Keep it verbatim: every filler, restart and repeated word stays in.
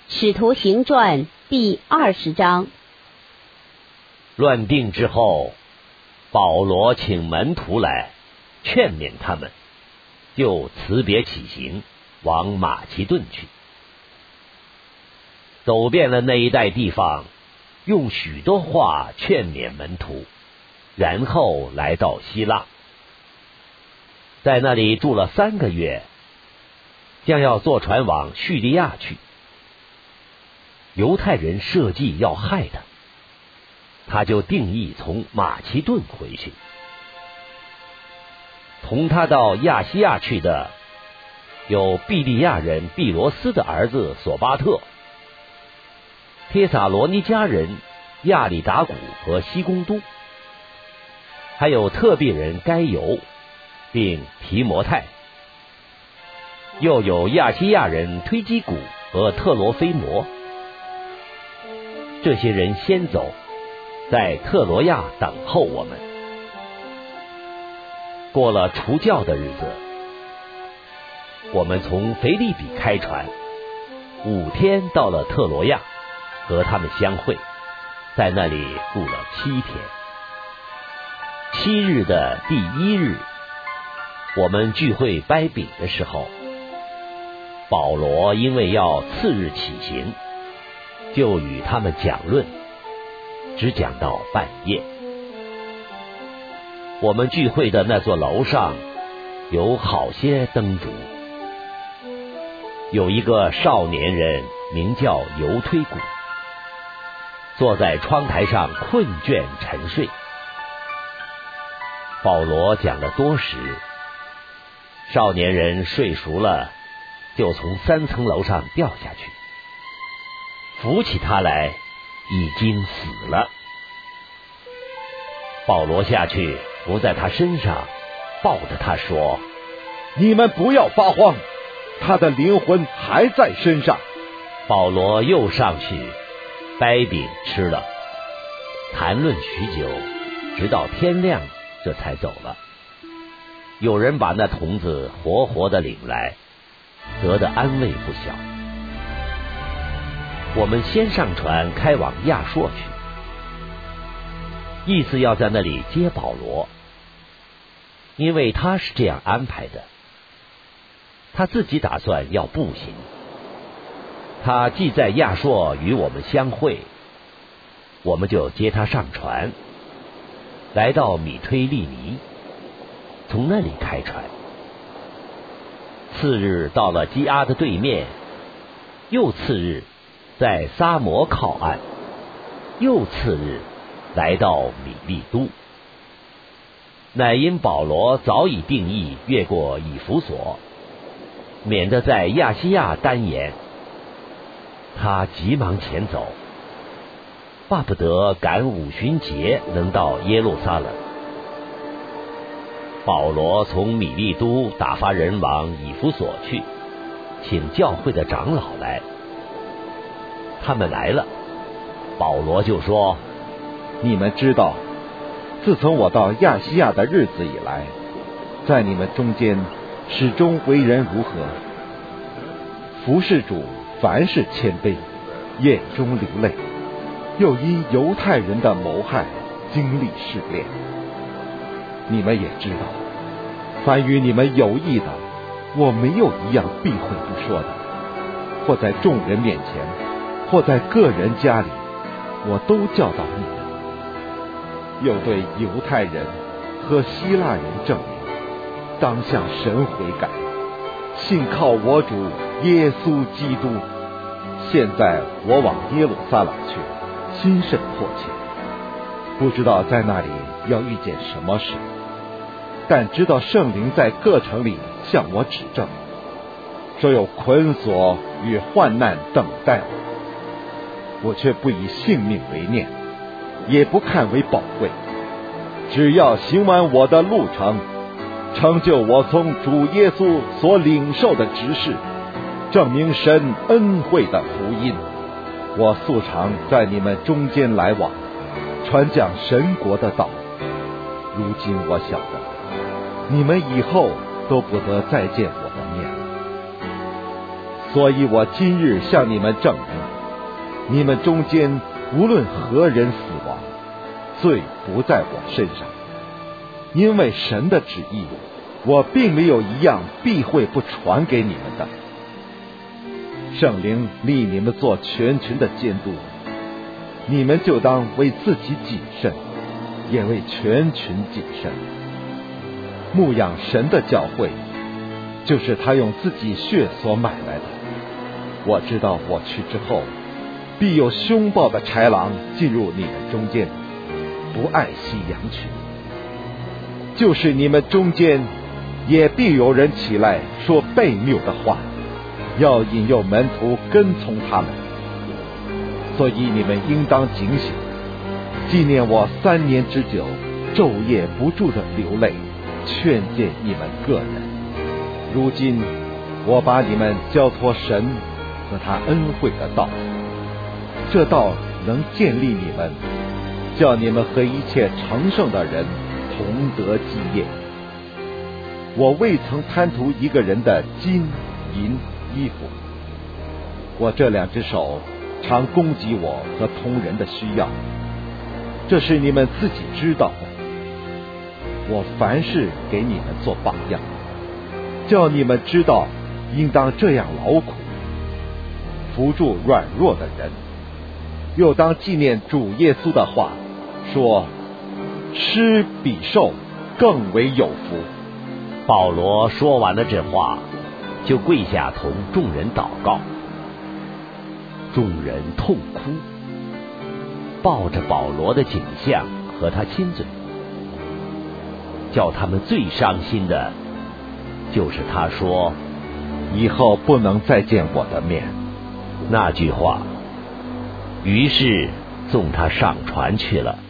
使徒行传第二十章。 乱定之后，保罗请门徒来劝勉他们，就辞别起行，往马其顿去。走遍了那一带地方，用许多话劝勉门徒，然后来到希腊，在那里住了三个月，将要坐船往叙利亚去。犹太人设计要害他，他就定义从马其顿回去。同他到亚细亚去的有庇利亚人庇罗斯的儿子索巴特、帖撒罗尼迦人亚里达古和西公都，还有特庇人该犹并提摩太，又有亚细亚人推基古和特罗菲摩。这些人先走，在特罗亚等候我们。过了除酵的日子，我们从腓立比开船，五天到了特罗亚，和他们相会，在那里住了七天。七日的第一日，我们聚会掰饼的时候，保罗因为要次日起行，就与他们讲论，只讲到半夜。我们聚会的那座楼上有好些灯烛，有一个少年人名叫犹推古，坐在窗台上困倦沉睡。保罗讲了多时，少年人睡熟了，就从三层楼上掉下去，扶起他来，已经死了。保罗下去伏在他身上，抱着他说： 你们不要发慌，他的灵魂还在身上。 保罗又上去掰饼吃了，谈论许久，直到天亮，这才走了。有人把那童子活活的领来，得的安慰不小。我们先上船开往亚朔去，意思要在那里接保罗，因为他是这样安排的。他自己打算要步行，他既在亚朔与我们相会，我们就接他上船，来到米推利尼，从那里开船。次日到了基阿的对面，又次日在撒摩靠岸，又次日来到米利都。乃因保罗早已定义越过以弗所，免得在亚细亚单言，他急忙前走，巴不得赶五旬节能到耶路撒冷。保罗从米利都打发人往以弗所去，请教会的长老来。他们来了，保罗就说： 你们知道，自从我到亚细亚的日子以来，在你们中间始终为人如何？服侍主，凡事谦卑，眼中流泪，又因犹太人的谋害经历试炼。你们也知道，凡与你们有益的，我没有一样避讳不说的，或在众人面前，或在个人家里，我都教导你们。又对犹太人和希腊人证明，当向神悔改，信靠我主耶稣基督。现在我往耶路撒冷去，心甚迫切，不知道在那里要遇见什么事，但知道圣灵在各城里向我指证，说有捆锁与患难等待我，我却不以性命为念，也不看为宝贵，只要行完我的路程，成就我从主耶稣所领受的职事，证明神恩惠的福音。我素常在你们中间来往，传讲神国的道。如今我晓得，你们以后都不得再见我的面了，所以我今日向你们证明， 你们中间无论何人死亡，罪不在我身上，因为神的旨意，我并没有一样避讳不传给你们的。圣灵立你们做全群的监督，你们就当为自己谨慎，也为全群谨慎。牧养神的教会，就是他用自己血所买来的。我知道我去之后，必有凶暴的豺狼进入你们中间，不爱惜羊群。就是你们中间也必有人起来说悖谬的话，要引诱门徒跟从他们。所以你们应当警醒，纪念我三年之久，昼夜不住的流泪，劝诫你们个人。如今我把你们交托神和他恩惠的道，这道能建立你们，叫你们和一切成圣的人同得基业。我未曾贪图一个人的金银衣服，我这两只手常供给我和同人的需要，这是你们自己知道的。我凡事给你们做榜样，叫你们知道应当这样劳苦，扶助软弱的人，又当纪念主耶稣的话，说施比受更为有福。 保罗说完了这话，就跪下同众人祷告。众人痛哭，抱着保罗的颈项和他亲嘴。叫他们最伤心的，就是他说以后不能再见我的面那句话。于是送他上船去了。